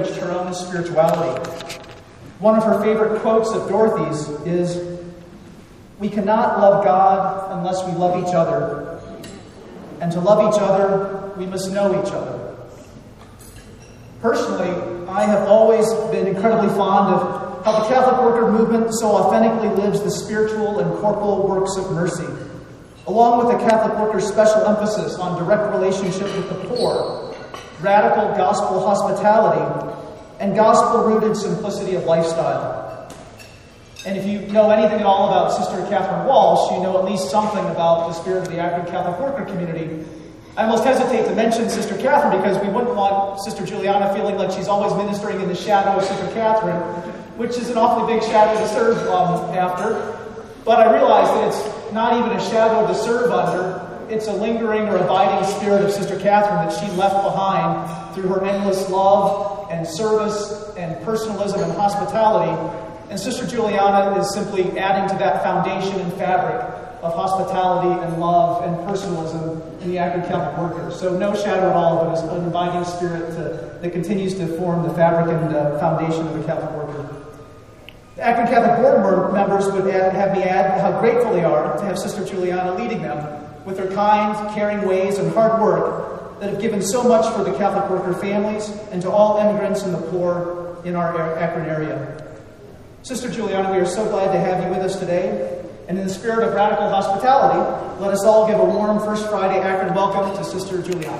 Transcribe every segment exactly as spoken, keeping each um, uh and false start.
enriched her own spirituality. One of her favorite quotes of Dorothy's is, "We cannot love God unless we love each other. And to love each other, we must know each other." Personally, I have always been incredibly fond of how the Catholic Worker Movement so authentically lives the spiritual and corporal works of mercy, along with the Catholic Worker's special emphasis on direct relationship with the poor, radical gospel hospitality, and gospel-rooted simplicity of lifestyle. And if you know anything at all about Sister Catherine Walsh, you know at least something about the spirit of the Akron Catholic Worker community. I almost hesitate to mention Sister Catherine because we wouldn't want Sister Juliana feeling like she's always ministering in the shadow of Sister Catherine, which is an awfully big shadow to serve um, after. But I realize that it's not even a shadow to serve under. It's a lingering or abiding spirit of Sister Catherine that she left behind through her endless love and service and personalism and hospitality. And Sister Juliana is simply adding to that foundation and fabric of hospitality and love and personalism in the Akron Catholic Worker. So no shadow at all, but it's an inviting spirit to, that continues to form the fabric and uh, foundation of the Catholic Worker. The Akron Catholic Board members would add, have me add how grateful they are to have Sister Juliana leading them with her kind, caring ways and hard work that have given so much for the Catholic Worker families and to all immigrants and the poor in our Akron area. Sister Juliana, we are so glad to have you with us today. And in the spirit of radical hospitality, let us all give a warm First Friday Akron welcome to Sister Juliana.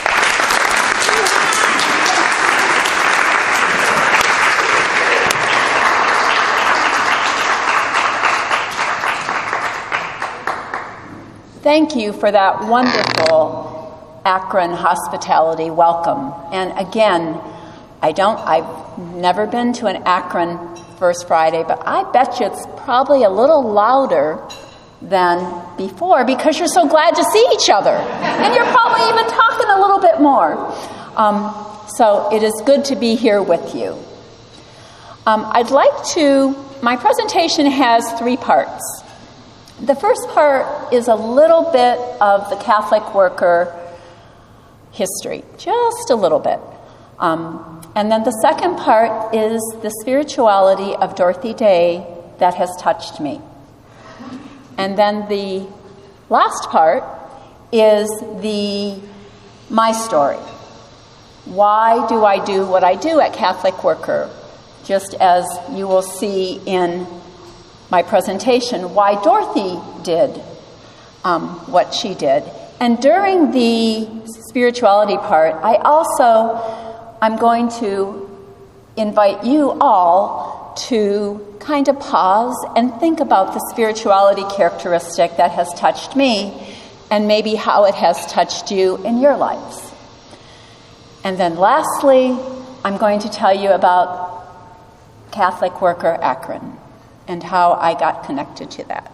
Thank you for that wonderful Akron hospitality welcome. And again, I don't, I've never been to an Akron First Friday, but I bet you it's probably a little louder than before because you're so glad to see each other. And you're probably even talking a little bit more. Um, so it is good to be here with you. Um, I'd like to, my presentation has three parts. The first part is a little bit of the Catholic Worker history, just a little bit. Um, and then the second part is the spirituality of Dorothy Day that has touched me. And then the last part is the my story. Why do I do what I do at Catholic Worker? Just as you will see in my presentation, why Dorothy did um, what she did. And during the spirituality part, I also, I'm going to invite you all to kind of pause and think about the spirituality characteristic that has touched me and maybe how it has touched you in your lives. And then lastly, I'm going to tell you about Catholic Worker Akron and how I got connected to that.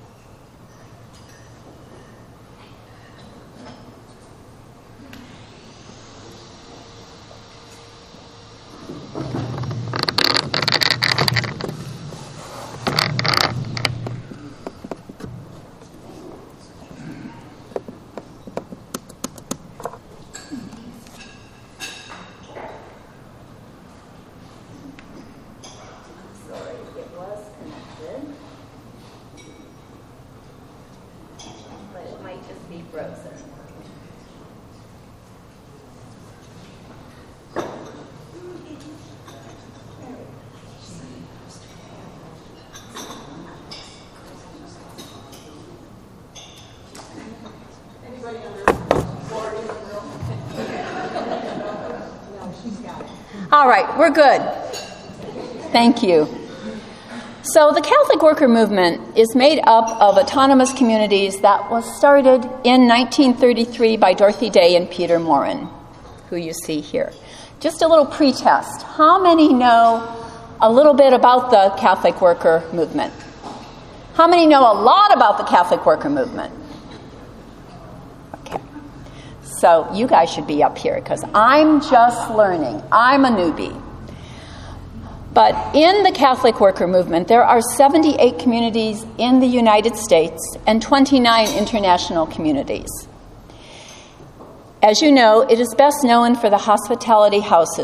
All right, we're good. Thank you. So the Catholic Worker Movement is made up of autonomous communities that was started in nineteen thirty-three by Dorothy Day and Peter Morin, who you see here. Just a little pretest. How many know a little bit about the Catholic Worker Movement? How many know a lot about the Catholic Worker Movement? Okay. So you guys should be up here because I'm just learning. I'm a newbie. But in the Catholic Worker Movement, there are seventy-eight communities in the United States and twenty-nine international communities. As you know, it is best known for the hospitality houses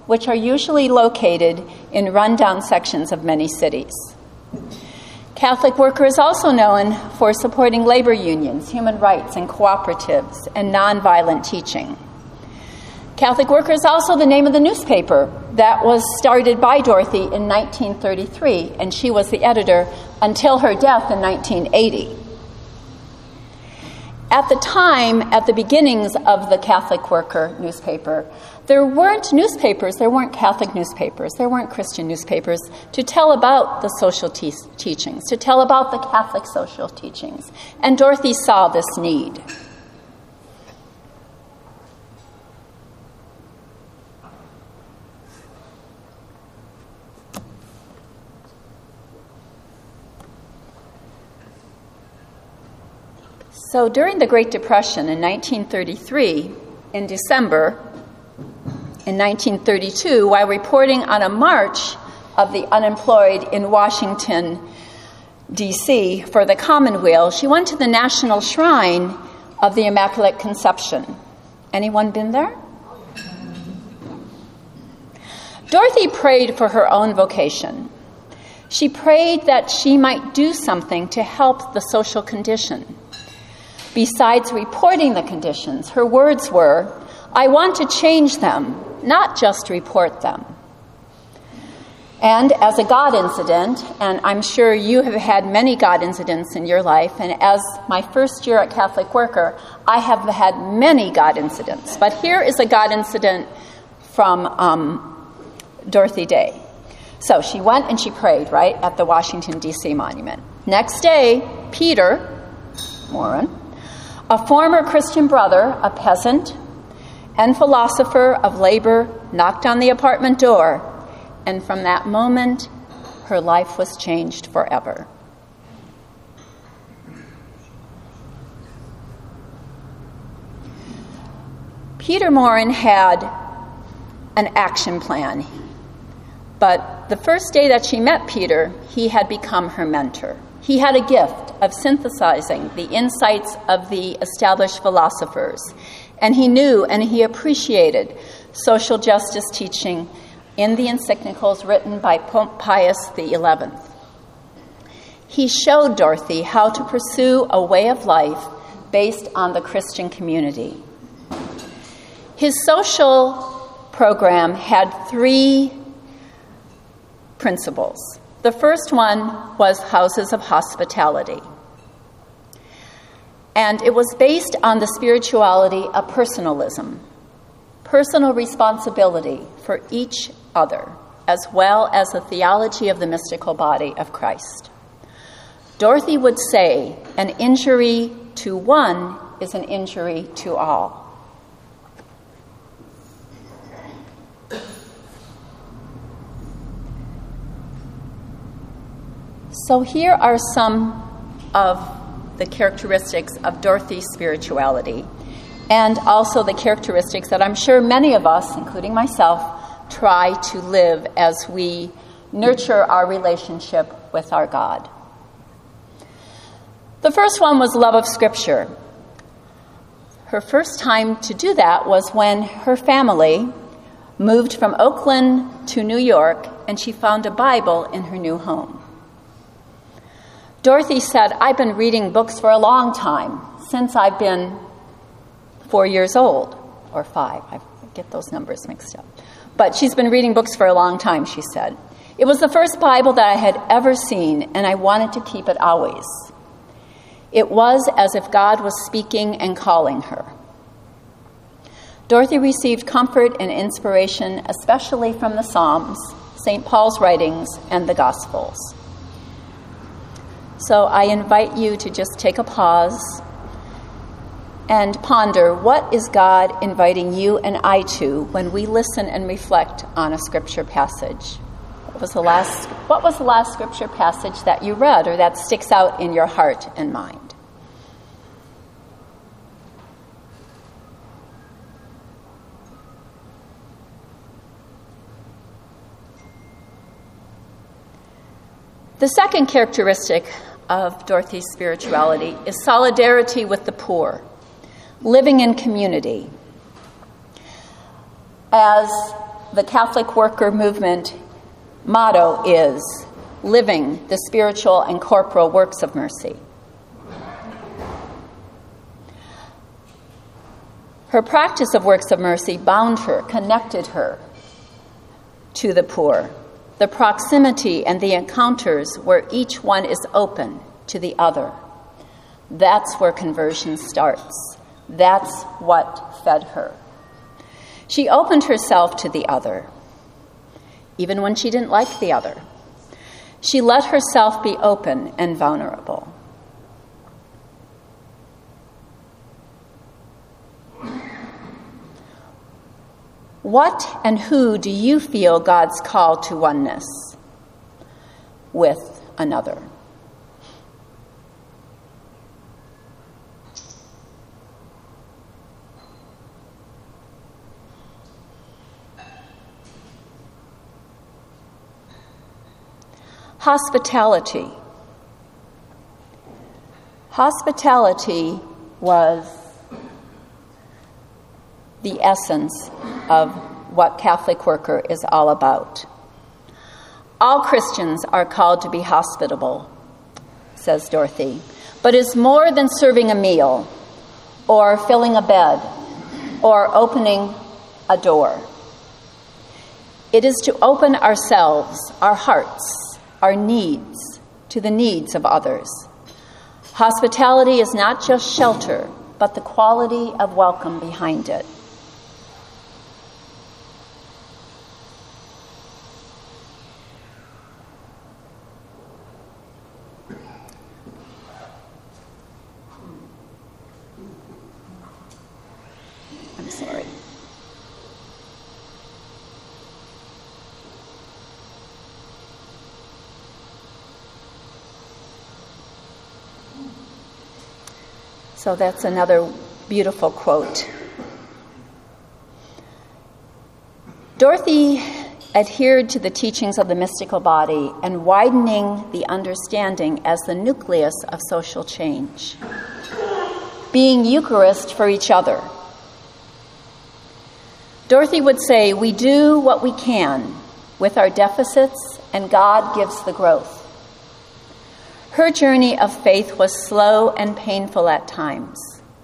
which are usually located in rundown sections of many cities. Catholic Worker is also known for supporting labor unions, human rights, and cooperatives, and nonviolent teaching. Catholic Worker is also the name of the newspaper that was started by Dorothy in nineteen thirty-three, and she was the editor until her death in nineteen eighty. At the time, at the beginnings of the Catholic Worker newspaper, there weren't newspapers, there weren't Catholic newspapers, there weren't Christian newspapers to tell about the social te- teachings, to tell about the Catholic social teachings. And Dorothy saw this need. So during the Great Depression in nineteen thirty-three, in December, in nineteen thirty-two, while reporting on a march of the unemployed in Washington, D C for the Commonweal, she went to the National Shrine of the Immaculate Conception. Anyone been there? Dorothy prayed for her own vocation. She prayed that she might do something to help the social condition. Besides reporting the conditions, her words were, "I want to change them, not just report them." And as a God incident, and I'm sure you have had many God incidents in your life, and as my first year at Catholic Worker, I have had many God incidents. But here is a God incident from um, Dorothy Day. So she went and she prayed, right, at the Washington, D C monument. Next day, Peter Morin, a former Christian brother, a peasant, and philosopher of labor, knocked on the apartment door, and from that moment, her life was changed forever. Peter Morin had an action plan, but the first day that she met Peter, he had become her mentor. He had a gift of synthesizing the insights of the established philosophers, and he knew and he appreciated social justice teaching in the encyclicals written by Pope Pius the eleventh. He showed Dorothy how to pursue a way of life based on the Christian community. His social program had three principles. The first one was houses of hospitality. And it was based on the spirituality of personalism, personal responsibility for each other, as well as the theology of the mystical body of Christ. Dorothy would say, an injury to one is an injury to all. So here are some of the characteristics of Dorothy's spirituality, and also the characteristics that I'm sure many of us, including myself, try to live as we nurture our relationship with our God. The first one was love of Scripture. Her first time to do that was when her family moved from Oakland to New York, and she found a Bible in her new home. Dorothy said, "I've been reading books for a long time, since I've been four years old," or five. I get those numbers mixed up. But she's been reading books for a long time, she said. "It was the first Bible that I had ever seen, and I wanted to keep it always. It was as if God was speaking and calling her." Dorothy received comfort and inspiration, especially from the Psalms, Saint Paul's writings, and the Gospels. So I invite you to just take a pause and ponder, what is God inviting you and I to when we listen and reflect on a scripture passage? What was the last, what was the last scripture passage that you read or that sticks out in your heart and mind? The second characteristic of Dorothy's spirituality is solidarity with the poor, living in community. As the Catholic Worker Movement motto is living the spiritual and corporal works of mercy. Her practice of works of mercy bound her, connected her to the poor. The proximity and the encounters where each one is open to the other. That's where conversion starts. That's what fed her. She opened herself to the other, even when she didn't like the other. She let herself be open and vulnerable. What and who do you feel God's call to oneness with another? Hospitality. Hospitality was the essence of what Catholic Worker is all about. All Christians are called to be hospitable, says Dorothy, but it's more than serving a meal or filling a bed or opening a door. It is to open ourselves, our hearts, our needs, to the needs of others. Hospitality is not just shelter, but the quality of welcome behind it. I'm sorry. So that's another beautiful quote. Dorothy adhered to the teachings of the mystical body and widening the understanding as the nucleus of social change. Being Eucharist for each other. Dorothy would say, we do what we can with our deficits, and God gives the growth. Her journey of faith was slow and painful at times.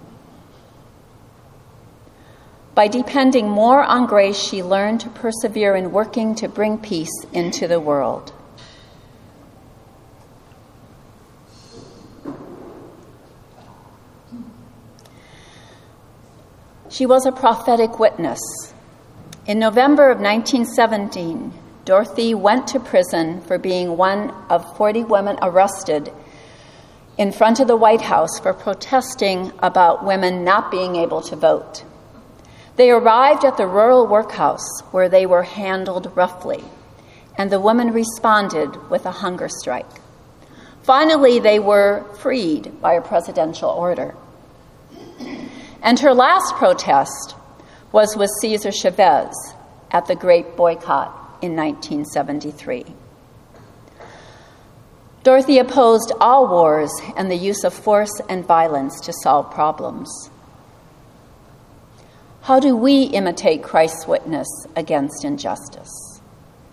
By depending more on grace, she learned to persevere in working to bring peace into the world. She was a prophetic witness. In November of nineteen seventeen, Dorothy went to prison for being one of forty women arrested in front of the White House for protesting about women not being able to vote. They arrived at the rural workhouse where they were handled roughly, and the women responded with a hunger strike. Finally, they were freed by a presidential order. And her last protest was with Cesar Chavez at the Great Boycott in nineteen seventy-three. Dorothy opposed all wars and the use of force and violence to solve problems. How do we imitate Christ's witness against injustice?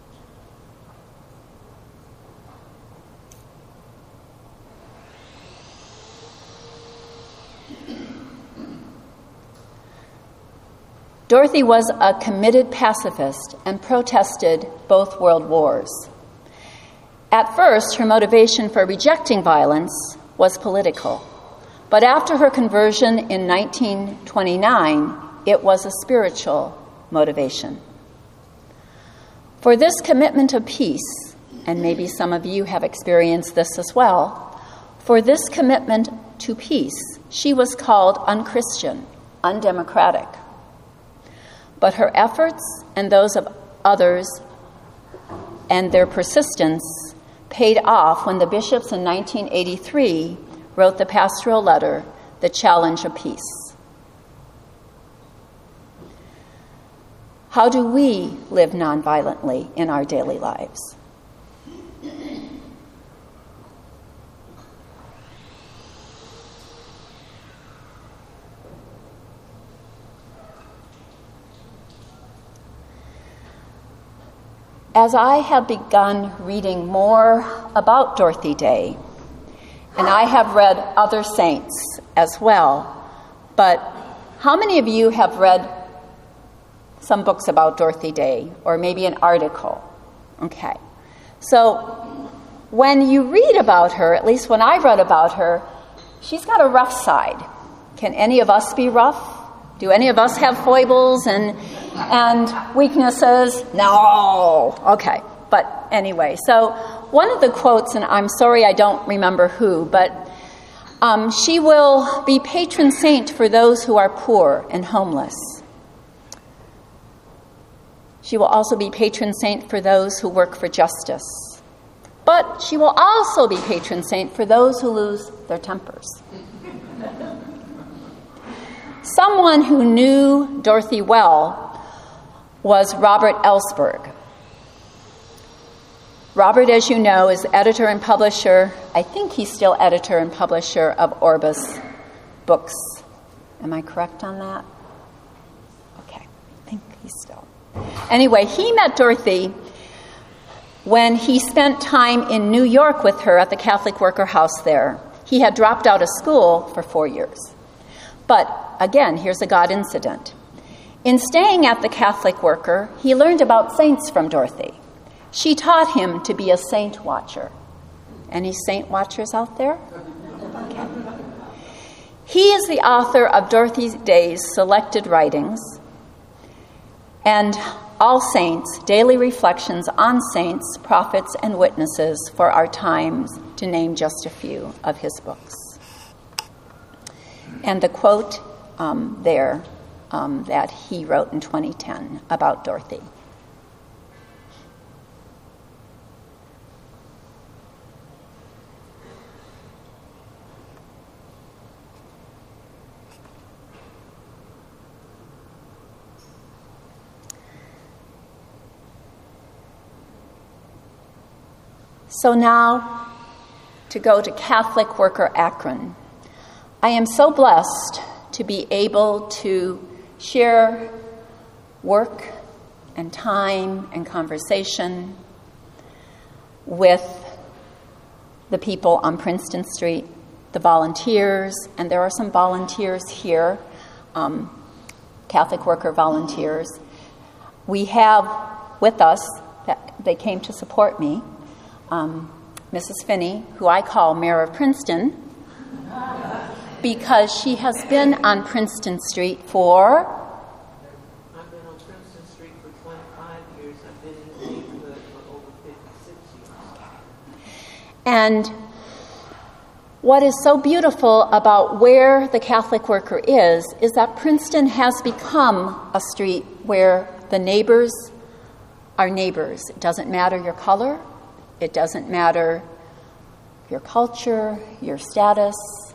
Dorothy was a committed pacifist and protested both world wars. At first, her motivation for rejecting violence was political, but after her conversion in nineteen twenty-nine, it was a spiritual motivation. For this commitment of peace, and maybe some of you have experienced this as well, for this commitment to peace, she was called unchristian, undemocratic. But her efforts and those of others and their persistence paid off when the bishops in nineteen eighty-three wrote the pastoral letter, The Challenge of Peace. How do we live nonviolently in our daily lives? as I have begun reading more about Dorothy Day, and I have read other saints as well, but how many of you have read some books about Dorothy Day, or maybe an article? Okay. So when you read about her, at least when I read about her, she's got a rough side. Can any of us be rough? Do any of us have foibles and and weaknesses? No. Okay. But anyway, so one of the quotes, and I'm sorry I don't remember who, but um, she will be patron saint for those who are poor and homeless. She will also be patron saint for those who work for justice. But she will also be patron saint for those who lose their tempers. Someone who knew Dorothy well was Robert Ellsberg. Robert, as you know, is editor and publisher, I think he's still editor and publisher of Orbis Books. Am I correct on that? Okay, I think he's still. Anyway, he met Dorothy when he spent time in New York with her at the Catholic Worker House there. He had dropped out of school for four years. But again, here's a God incident. In staying at the Catholic Worker, he learned about saints from Dorothy. She taught him to be a saint watcher. Any saint watchers out there? Okay. He is the author of Dorothy Day's selected writings and All Saints, Daily Reflections on Saints, Prophets, and Witnesses for Our Times, to name just a few of his books. And the quote um, there um, that he wrote in twenty ten about Dorothy. So now, to go to Catholic Worker Akron. I am so blessed to be able to share work and time and conversation with the people on Princeton Street, the volunteers, and there are some volunteers here, um, Catholic Worker volunteers. We have with us, that they came to support me, Um, Missus Finney, who I call Mayor of Princeton, because she has been on Princeton Street for... I've been on Princeton Street for twenty-five years. I've been in the neighborhood for over fifty-six years. And what is so beautiful about where the Catholic Worker is, is that Princeton has become a street where the neighbors are neighbors. It doesn't matter your color. It doesn't matter your culture, your status,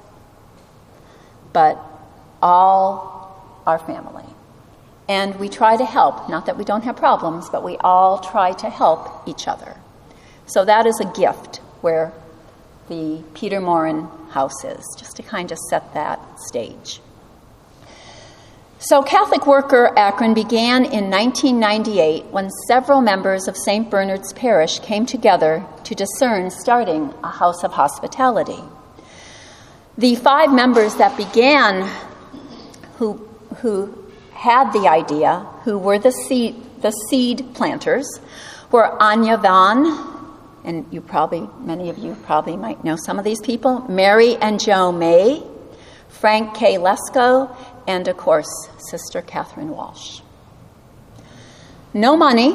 but all are family. And we try to help, not that we don't have problems, but we all try to help each other. So that is a gift where the Peter Morin house is, just to kind of set that stage. So Catholic Worker Akron began in nineteen ninety-eight when several members of Saint Bernard's Parish came together to discern starting a house of hospitality. The five members that began, who, who had the idea, who were the seed, the seed planters, were Anya Vaughn, and you probably, many of you probably might know some of these people, Mary and Joe May, Frank K. Lesko, and, of course, Sister Catherine Walsh. No money,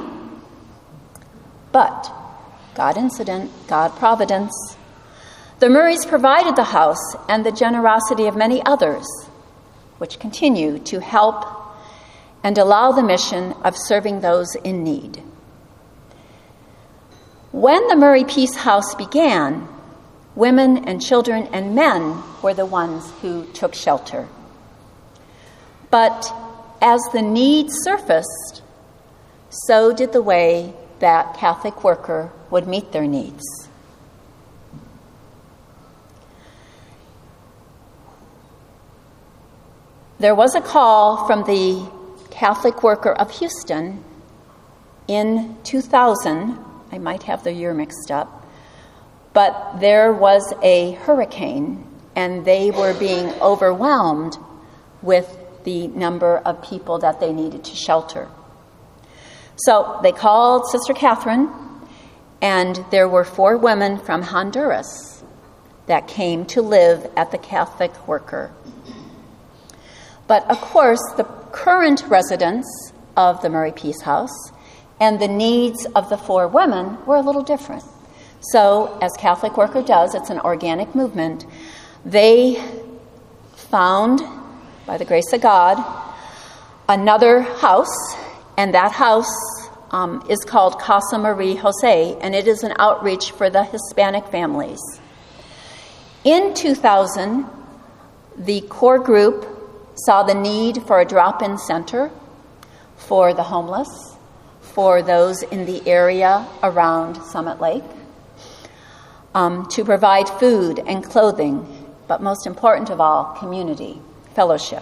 but God incident, God providence. The Murrays provided the house and the generosity of many others, which continue to help and allow the mission of serving those in need. When the Murray Peace House began, women and children and men were the ones who took shelter. But as the need surfaced, so did the way that Catholic Worker would meet their needs. There was a call from the Catholic Worker of Houston in two thousand, I might have the year mixed up, but there was a hurricane and they were being overwhelmed with the number of people that they needed to shelter. So they called Sister Catherine, and there were four women from Honduras that came to live at the Catholic Worker. But of course, the current residents of the Murray Peace House and the needs of the four women were a little different. So, as Catholic Worker does, it's an organic movement. They found, by the grace of God, another house, and that house um, is called Casa Marie Jose, and it is an outreach for the Hispanic families. In two thousand, the core group saw the need for a drop-in center for the homeless, for those in the area around Summit Lake, um, to provide food and clothing, but most important of all, community, fellowship.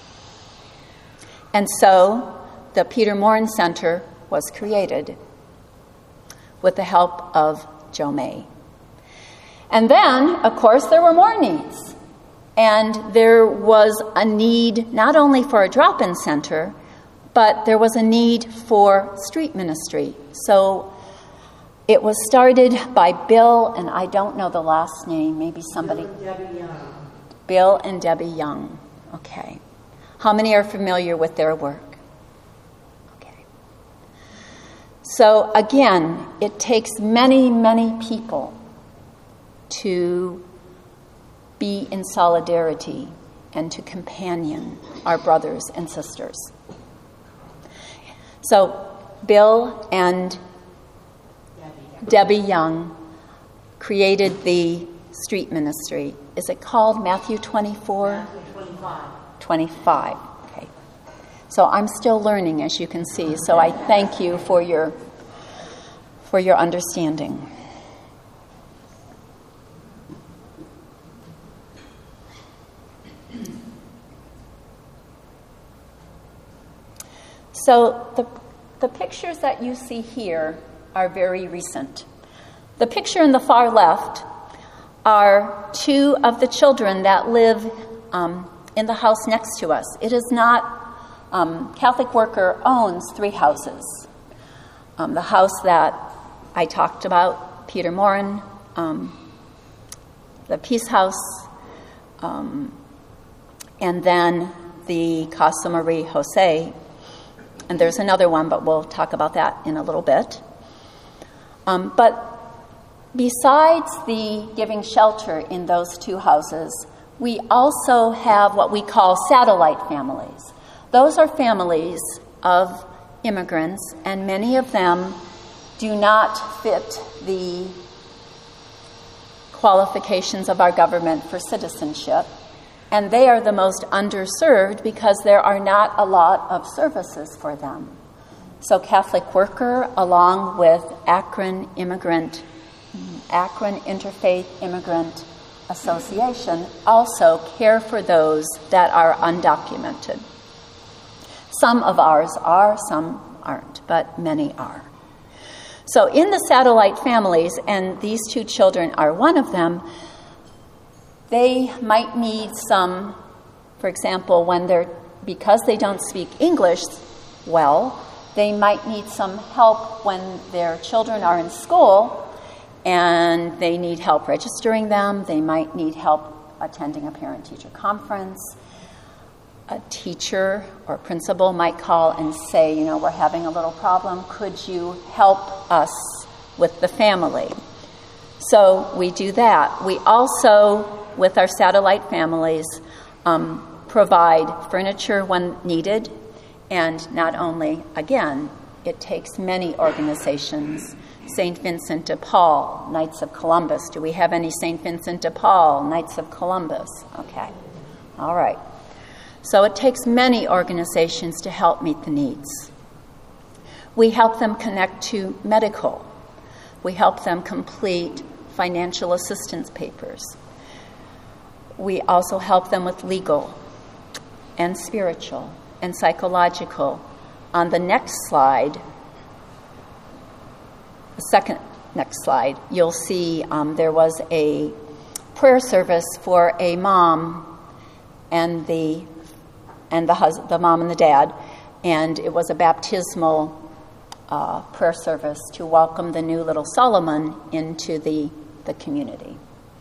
And so the Peter Morin Center was created with the help of Joe May. And then, of course, there were more needs. And there was a need not only for a drop-in center, but there was a need for street ministry. So it was started by Bill, and I don't know the last name, maybe somebody. Bill and Debbie Young. Bill and Debbie Young. Okay. How many are familiar with their work? Okay. So again, it takes many, many people to be in solidarity and to companion our brothers and sisters. So Bill and Debbie Young created the street ministry. Is it called Matthew twenty-four? Matthew twenty-five. twenty-five. Okay. So I'm still learning, as you can see. So I thank you for your for your understanding. So the, the pictures that you see here are very recent. The picture in the far left are two of the children that live um, in the house next to us. It is not, um, Catholic Worker owns three houses. Um, the house that I talked about, Peter Morin, um, the Peace House, um, and then the Casa Marie Jose. And there's another one, but we'll talk about that in a little bit. Um, but besides the giving shelter in those two houses, we also have what we call satellite families. Those are families of immigrants, and many of them do not fit the qualifications of our government for citizenship. And they are the most underserved because there are not a lot of services for them. So Catholic Worker, along with Akron Immigrant, Akron Interfaith Immigrant Association, also care for those that are undocumented. Some of ours are, some aren't, but many are. So in the satellite families, and these two children are one of them, they might need some, for example, when they're, because they don't speak English well, they might need some help when their children are in school and they need help registering them. They might need help attending a parent-teacher conference. A teacher or principal might call and say, you know, we're having a little problem. Could you help us with the family? So we do that. We also, with our satellite families, um, provide furniture when needed. And not only, again, it takes many organizations. Saint Vincent de Paul, Knights of Columbus. Do we have any Saint Vincent de Paul, Knights of Columbus? Okay. All right. So it takes many organizations to help meet the needs. We help them connect to medical. We help them complete financial assistance papers. We also help them with legal and spiritual and psychological. On the next slide, the second, next slide, you'll see um, there was a prayer service for a mom and the and the hus- the mom and the dad, and it was a baptismal uh, prayer service to welcome the new little Solomon into the, the community.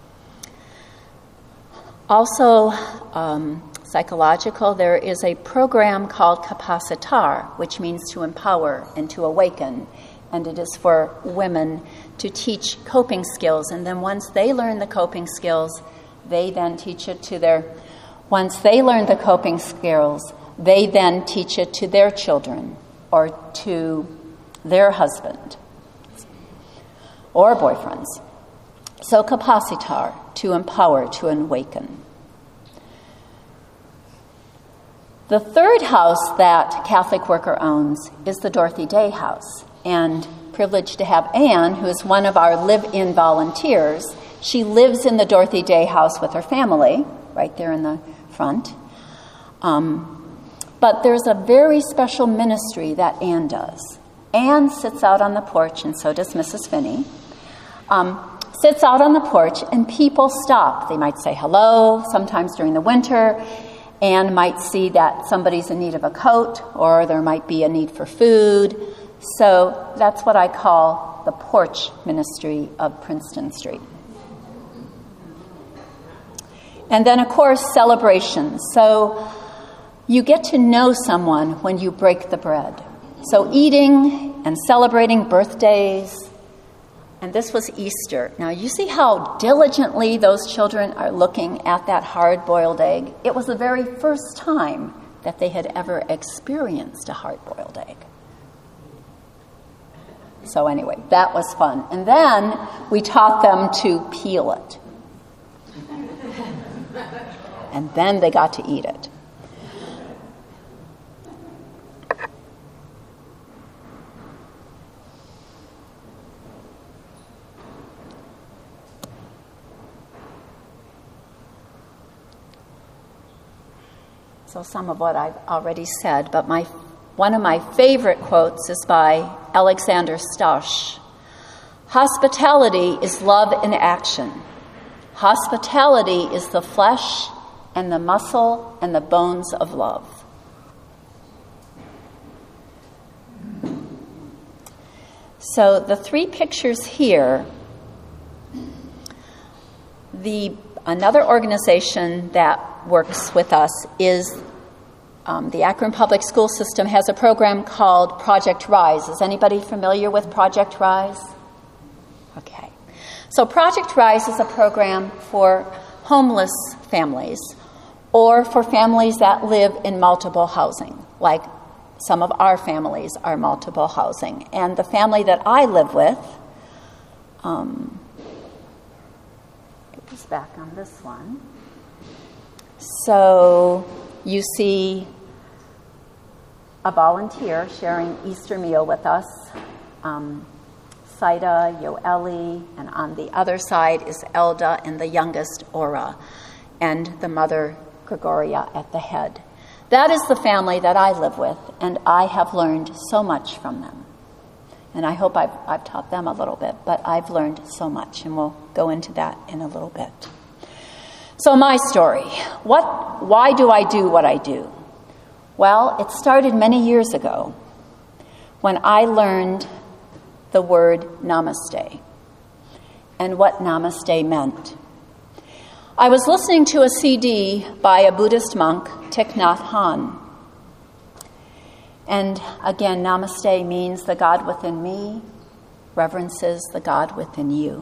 Also, um, psychological, there is a program called Capacitar, which means to empower and to awaken, and it is for women to teach coping skills, and then once they learn the coping skills, they then teach it to their, once they learn the coping skills, they then teach it to their children or to their husband or boyfriends. So Capacitar, to empower, to awaken. The third house that Catholic Worker owns is the Dorothy Day House. And privileged to have Anne, who is one of our live-in volunteers. She lives in the Dorothy Day House with her family, right there in the front. Um, but there's a very special ministry that Anne does. Anne sits out on the porch, and so does Missus Finney. Um, sits out on the porch, and people stop. They might say hello, sometimes during the winter. Anne might see that somebody's in need of a coat, or there might be a need for food. So that's what I call the porch ministry of Princeton Street. And then, of course, celebrations. So you get to know someone when you break the bread. So eating and celebrating birthdays. And this was Easter. Now, you see how diligently those children are looking at that hard-boiled egg? It was the very first time that they had ever experienced a hard-boiled egg. So anyway, that was fun. And then we taught them to peel it. And then they got to eat it. So some of what I've already said, but my one of my favorite quotes is by Alexander Stosh. Hospitality is love in action. Hospitality is the flesh and the muscle and the bones of love. So the three pictures here, the another organization that works with us is Um, the Akron Public School System has a program called Project Rise. Is anybody familiar with Project Rise? Okay. So Project Rise is a program for homeless families or for families that live in multiple housing, like some of our families are multiple housing. And the family that I live with, um, get this back on this one. So you see a volunteer sharing Easter meal with us, um, Saida, Yoeli, and on the other side is Elda and the youngest, Aura, and the mother, Gregoria, at the head. That is the family that I live with, and I have learned so much from them. And I hope I've, I've taught them a little bit, but I've learned so much, and we'll go into that in a little bit. So my story, what? Why do I do what I do? Well, it started many years ago when I learned the word namaste and what namaste meant. I was listening to a C D by a Buddhist monk, Thich Nhat Hanh. And again, namaste means the God within me reverences the God within you.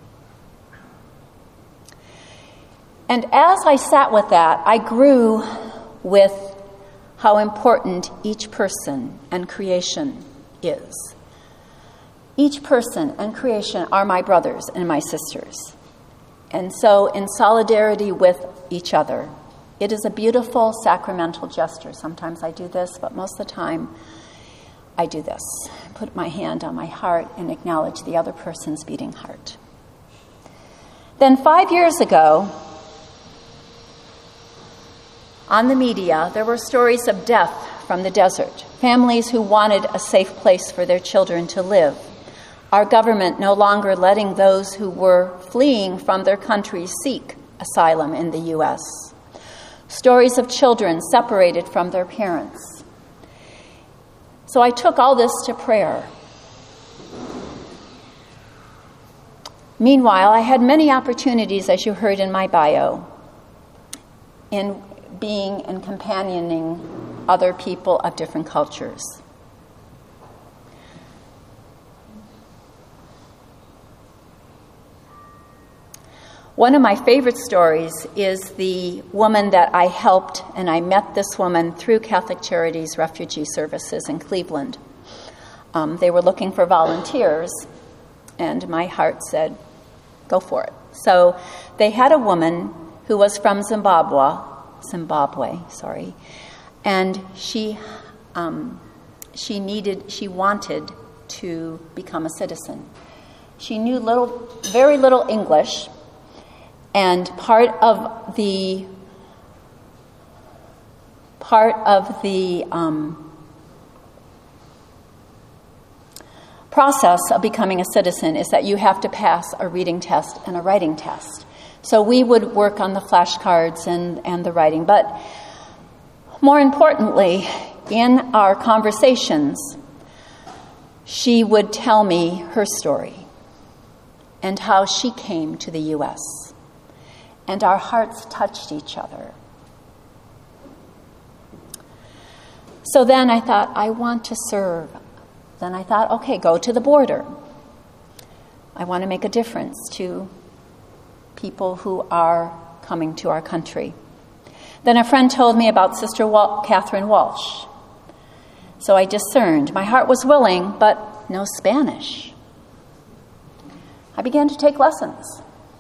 And as I sat with that, I grew with how important each person and creation is. Each person and creation are my brothers and my sisters. And so in solidarity with each other, it is a beautiful sacramental gesture. Sometimes I do this, but most of the time I do this. Put my hand on my heart and acknowledge the other person's beating heart. Then five years ago, on the media, there were stories of death from the desert, families who wanted a safe place for their children to live. our government no longer letting those who were fleeing from their countries seek asylum in the U S, stories of children separated from their parents. So I took all this to prayer. Meanwhile, I had many opportunities, as you heard in my bio, in being and companioning other people of different cultures. One of my favorite stories is the woman that I helped, and I met this woman through Catholic Charities Refugee Services in Cleveland. Um, they were looking for volunteers, and my heart said, go for it. So they had a woman who was from Zimbabwe, Zimbabwe, sorry, and she um, she needed, she wanted to become a citizen. She knew little, very little English, and part of the part of the um, process of becoming a citizen is that you have to pass a reading test and a writing test. So we would work on the flashcards and, and the writing. But more importantly, in our conversations, she would tell me her story and how she came to the U S, and our hearts touched each other. So then I thought, I want to serve. Then I thought, okay, go to the border. I want to make a difference to people who are coming to our country. Then a friend told me about Sister Wal- Catherine Walsh. So I discerned. My heart was willing, but no Spanish. I began to take lessons.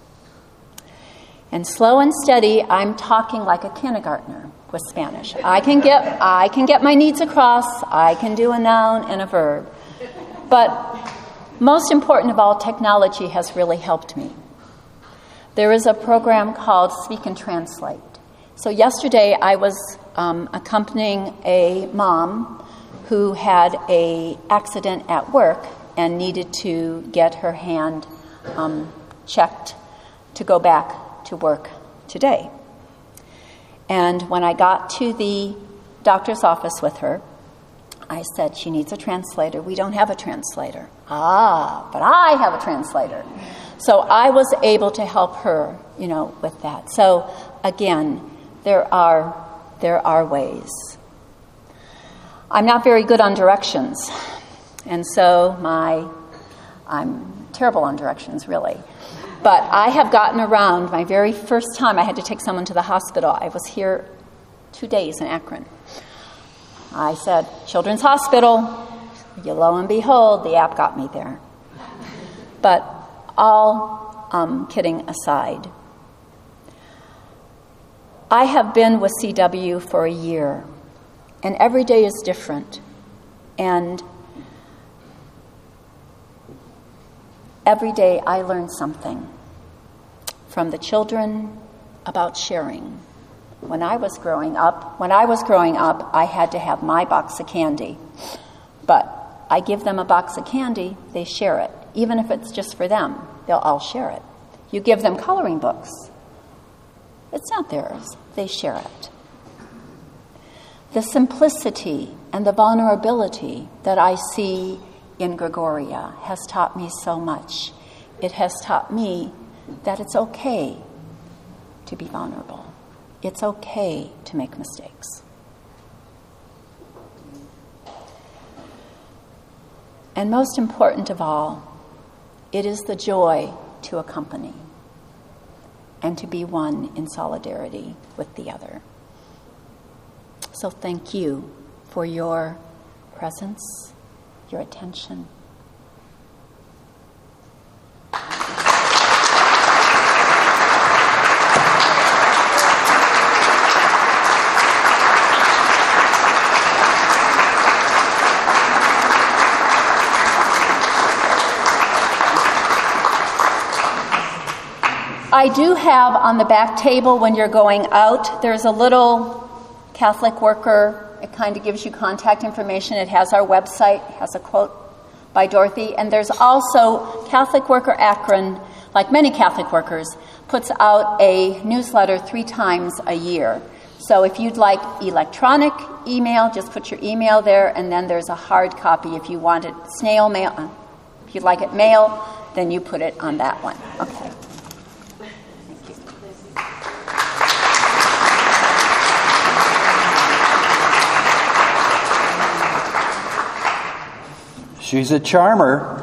And slow and steady, I'm talking like a kindergartner with Spanish. I can get I can get my needs across. I can do a noun and a verb. But most important of all, technology has really helped me. There is a program called Speak and Translate. So yesterday I was um, accompanying a mom who had a accident at work and needed to get her hand um, checked to go back to work today. And when I got to the doctor's office with her, I said, she needs a translator. We don't have a translator. Ah, but I have a translator. So I was able to help her, you know, with that. So again, there are there are ways. I'm not very good on directions, and so my I'm terrible on directions, really. But I have gotten around. My very first time I had to take someone to the hospital, I was here two days in Akron. I said, Children's Hospital. Lo and behold, the app got me there. But all um, kidding aside, I have been with C W for a year, and every day is different. And every day I learn something from the children about sharing. When I was growing up, when I was growing up, I had to have my box of candy. But I give them a box of candy, they share it. Even if it's just for them, they'll all share it. You give them coloring books, it's not theirs, they share it. The simplicity and the vulnerability that I see in Gregoria has taught me so much. It has taught me that it's okay to be vulnerable. It's okay to make mistakes. And most important of all, it is the joy to accompany and to be one in solidarity with the other. So thank you for your presence, your attention. I do have on the back table when you're going out, there's a little Catholic worker. It kind of gives you contact information. It has our website, has a quote by Dorothy. And there's also Catholic Worker Akron, like many Catholic workers, puts out a newsletter three times a year. So if you'd like electronic email, just put your email there, and then there's a hard copy if you want it snail mail. If you'd like it mail, then you put it on that one. Okay. She's a charmer.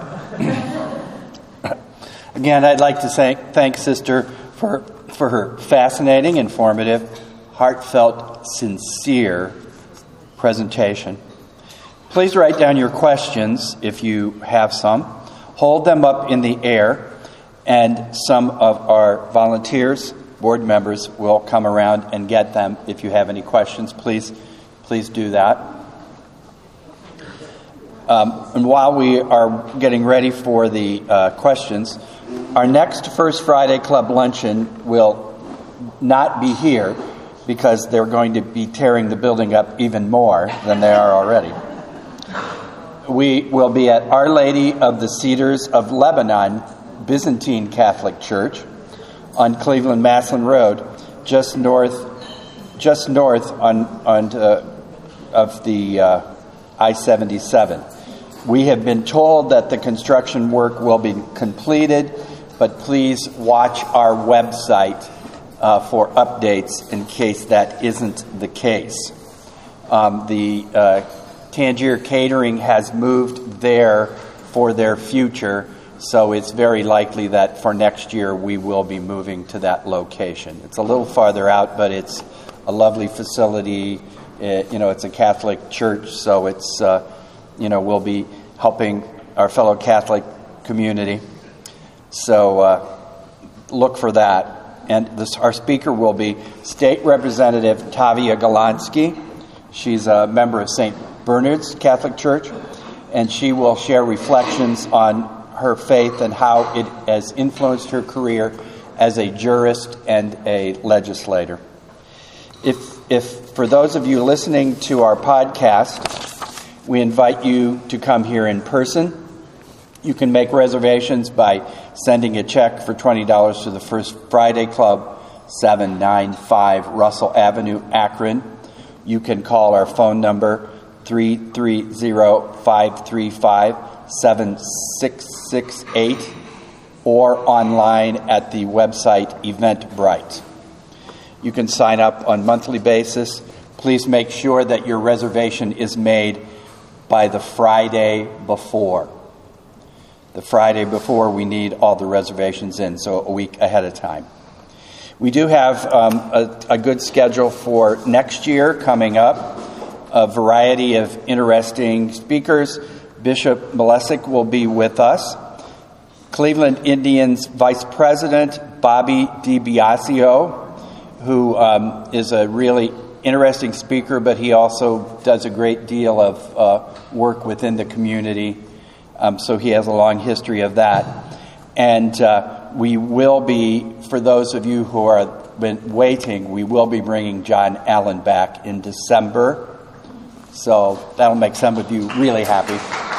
Again, I'd like to say, thank Sister for, for her fascinating, informative, heartfelt, sincere presentation. Please write down your questions if you have some. Hold them up in the air, and some of our volunteers, board members, will come around and get them. If you have any questions, please, please do that. Um, and while we are getting ready for the uh, questions, our next First Friday Club Luncheon will not be here because they're going to be tearing the building up even more than they are already. We will be at Our Lady of the Cedars of Lebanon Byzantine Catholic Church on Cleveland Maslin Road, just north, just north on on uh, of the uh, I seventy-seven. We have been told that the construction work will be completed, but please watch our website uh, for updates in case that isn't the case. Um, the uh, Tangier Catering has moved there for their future, so it's very likely that for next year we will be moving to that location. It's a little farther out, but it's a lovely facility. It, you know, it's a Catholic church, so it's uh, you know we'll be helping our fellow Catholic community. So uh, look for that. And this, our speaker will be State Representative Tavia Galansky. She's a member of Saint Bernard's Catholic Church, and she will share reflections on her faith and how it has influenced her career as a jurist and a legislator. If, if for those of you listening to our podcast, we invite you to come here in person. You can make reservations by sending a check for twenty dollars to the First Friday Club, seven ninety-five Russell Avenue, Akron. You can call our phone number, three three zero, five three five, seven six six eight, or online at the website Eventbrite. You can sign up on a monthly basis. Please make sure that your reservation is made by the Friday before. The Friday before, we need all the reservations in, so a week ahead of time. We do have um, a, a good schedule for next year coming up, a variety of interesting speakers. Bishop Malesic will be with us. Cleveland Indians Vice President Bobby DiBiasio, who um, is a really interesting speaker, but he also does a great deal of uh, work within the community. Um, so he has a long history of that. And uh, we will be, for those of you who are been waiting, we will be bringing John Allen back in December. So that'll make some of you really happy.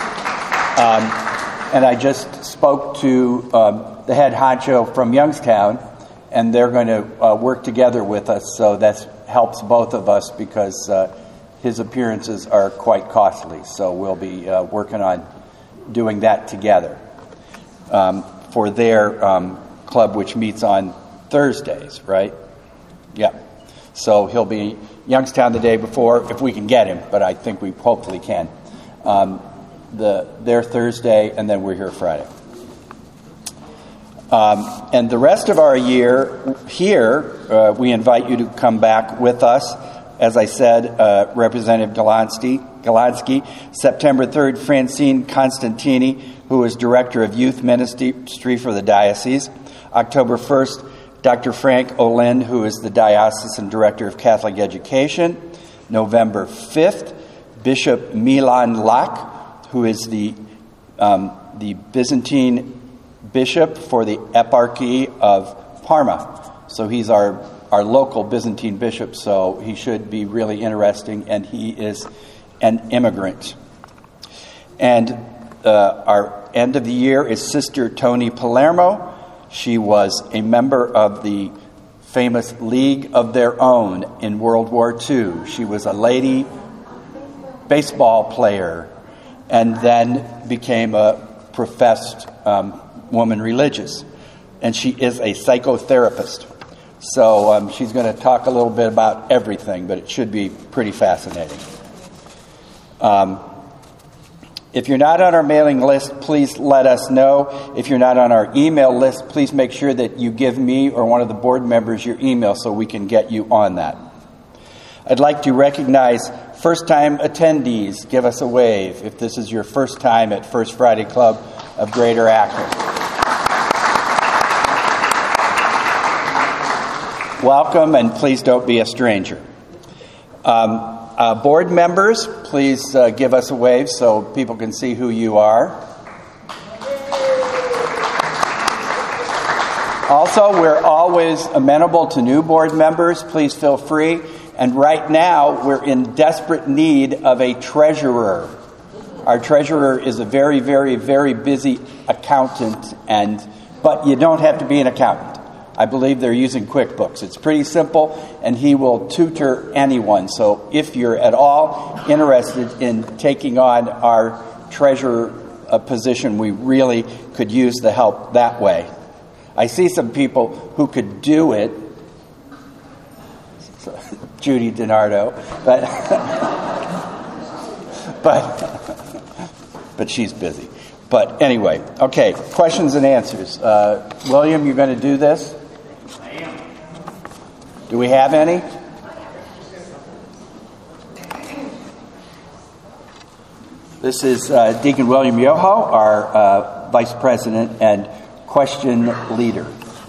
Um, and I just spoke to um, the head honcho from Youngstown, and they're going to uh, work together with us. So that helps both of us because uh, his appearances are quite costly. So we'll be uh, working on doing that together um, for their um, club, which meets on Thursdays, right? Yeah. So he'll be Youngstown the day before, if we can get him, but I think we hopefully can. Um, the their Thursday, and then we're here Friday. Um, and the rest of our year here, uh, we invite you to come back with us. As I said, uh, Representative Galansky, Galansky, September third, Francine Constantini, who is Director of Youth Ministry for the Diocese. October first, Doctor Frank Olin, who is the Diocesan Director of Catholic Education. November fifth, Bishop Milan Lach, who is the um, the Byzantine Bishop for the Eparchy of Parma. So he's our our local Byzantine bishop, so he should be really interesting, and he is an immigrant. And uh, our end of the year is Sister Tony Palermo. She was a member of the famous League of Their Own in World War Two. She was a lady baseball player and then became a professed um, woman religious. And she is a psychotherapist. So um, she's going to talk a little bit about everything, but it should be pretty fascinating. Um, if you're not on our mailing list, please let us know. If you're not on our email list, please make sure that you give me or one of the board members your email so we can get you on that. I'd like to recognize first-time attendees. Give us a wave if this is your first time at First Friday Club of Greater Akron. Welcome, and please don't be a stranger. Um, uh, board members, please uh, give us a wave so people can see who you are. Also, we're always amenable to new board members. Please feel free. And right now, we're in desperate need of a treasurer. Our treasurer is a very, very, very busy accountant, and but you don't have to be an accountant. I believe they're using QuickBooks. It's pretty simple, and he will tutor anyone. So if you're at all interested in taking on our treasurer uh, position, we really could use the help that way. I see some people who could do it. So, Judy DiNardo, but but but she's busy. But anyway, okay, questions and answers. Uh, William, you're going to do this? I am. Do we have any? This is uh, Deacon William Yoho, our uh, Vice President and question leader.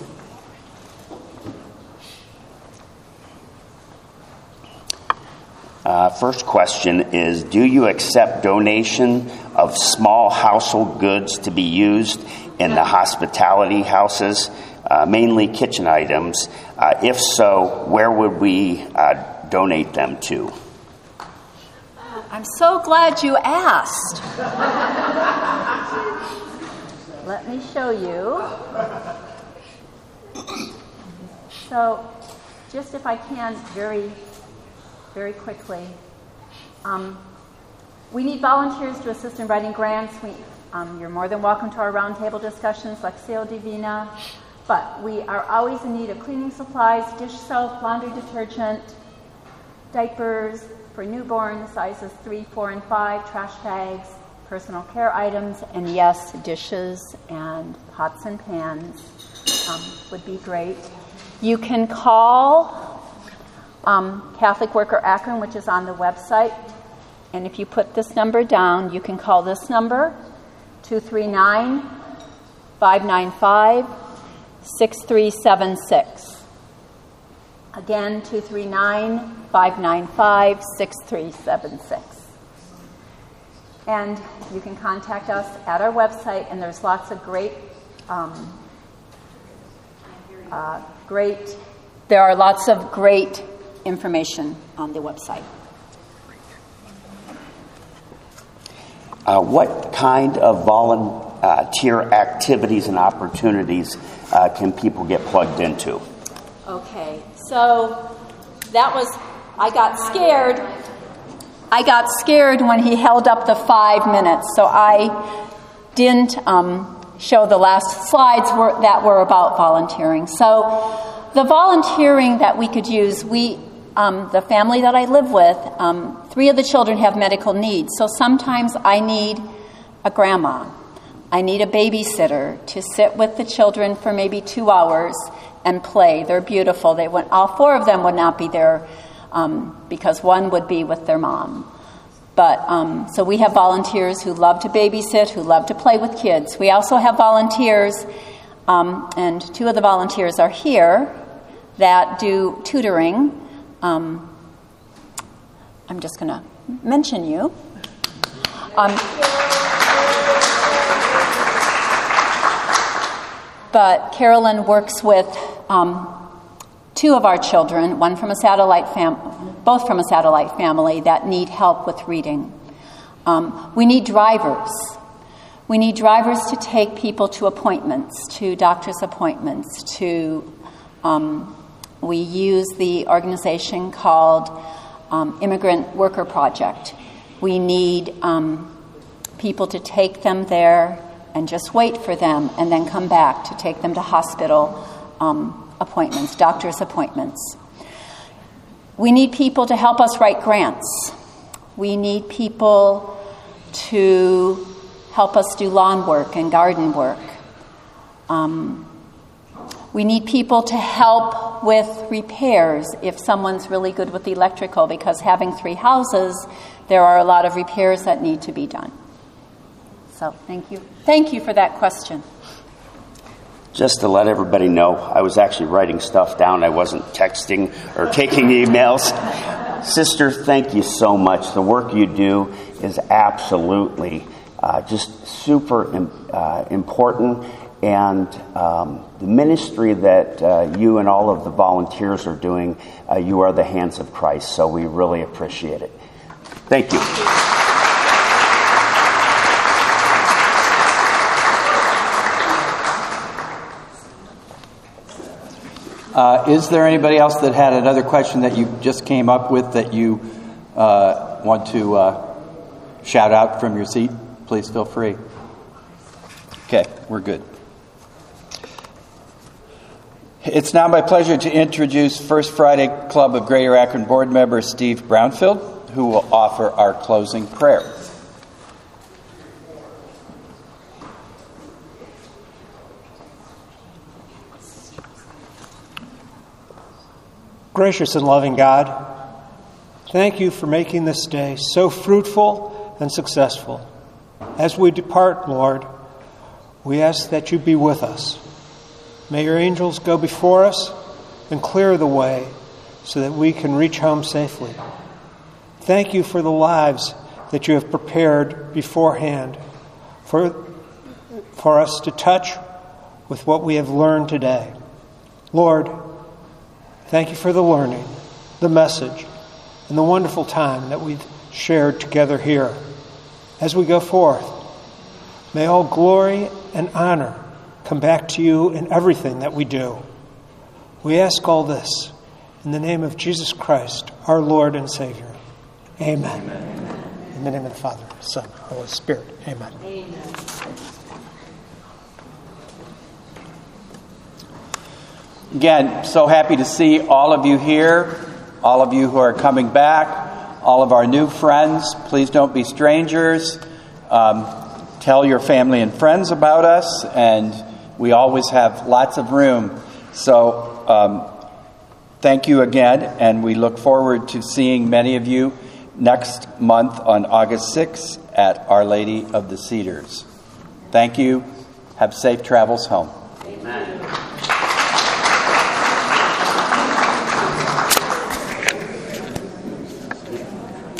Uh, first question is, do you accept donation of small household goods to be used in the hospitality houses, uh, mainly kitchen items? Uh, if so, where would we uh, donate them to? I'm so glad you asked. Let me show you. So, just if I can, very Very quickly. Um, we need volunteers to assist in writing grants. We, um, you're more than welcome to our roundtable discussions, Lectio Divina. But we are always in need of cleaning supplies, dish soap, laundry detergent, diapers for newborn, sizes three, four, and five, trash bags, personal care items, and yes, dishes and pots and pans um, would be great. You can call Um, Catholic Worker Akron, which is on the website. And if you put this number down, you can call this number, two three nine, five nine five, six three seven six. Again, two three nine, five nine five, six three seven six. And you can contact us at our website, and there's lots of great, um, uh, great, there are lots of great information on the website. Uh, what kind of volunteer activities and opportunities uh, can people get plugged into? Okay, so that was, I got scared. I got scared when he held up the five minutes, so I didn't um, show the last slides were, that were about volunteering. So the volunteering that we could use, we Um, the family that I live with, um, three of the children have medical needs. So sometimes I need a grandma. I need a babysitter to sit with the children for maybe two hours and play. They're beautiful. They went, all four of them would not be there um, because one would be with their mom. But um, so we have volunteers who love to babysit, who love to play with kids. We also have volunteers, um, and two of the volunteers are here, that do tutoring. Um, I'm just going to mention you. Um, but Carolyn works with um, two of our children, one from a satellite fam, both from a satellite family that need help with reading. Um, we need drivers. We need drivers to take people to appointments, to doctor's appointments, to, um, we use the organization called um, Immigrant Worker Project. We need um, people to take them there and just wait for them and then come back to take them to hospital um, appointments, doctor's appointments. We need people to help us write grants. We need people to help us do lawn work and garden work. Um, we need people to help with repairs if someone's really good with the electrical, because having three houses, there are a lot of repairs that need to be done. So thank you. Thank you for that question. Just to let everybody know, I was actually writing stuff down. I wasn't texting or taking emails. Sister, thank you so much. The work you do is absolutely uh, just super uh, important. And um, the ministry that uh, you and all of the volunteers are doing, uh, you are the hands of Christ. So we really appreciate it. Thank you. Uh, is there anybody else that had another question that you just came up with that you uh, want to uh, shout out from your seat? Please feel free. Okay, we're good. It's now my pleasure to introduce First Friday Club of Greater Akron board member Steve Brownfield, who will offer our closing prayer. Gracious and loving God, thank you for making this day so fruitful and successful. As we depart, Lord, we ask that you be with us. May your angels go before us and clear the way so that we can reach home safely. Thank you for the lives that you have prepared beforehand for, for us to touch with what we have learned today. Lord, thank you for the learning, the message, and the wonderful time that we've shared together here. As we go forth, may all glory and honor come back to you in everything that we do. We ask all this in the name of Jesus Christ, our Lord and Savior. Amen. Amen. In the name of the Father, Son, Holy Spirit. Amen. Amen. Again, so happy to see all of you here, all of you who are coming back, all of our new friends. Please don't be strangers. Um, tell your family and friends about us, and we always have lots of room. So um, thank you again, and we look forward to seeing many of you next month on August sixth at Our Lady of the Cedars. Thank you. Have safe travels home. Amen.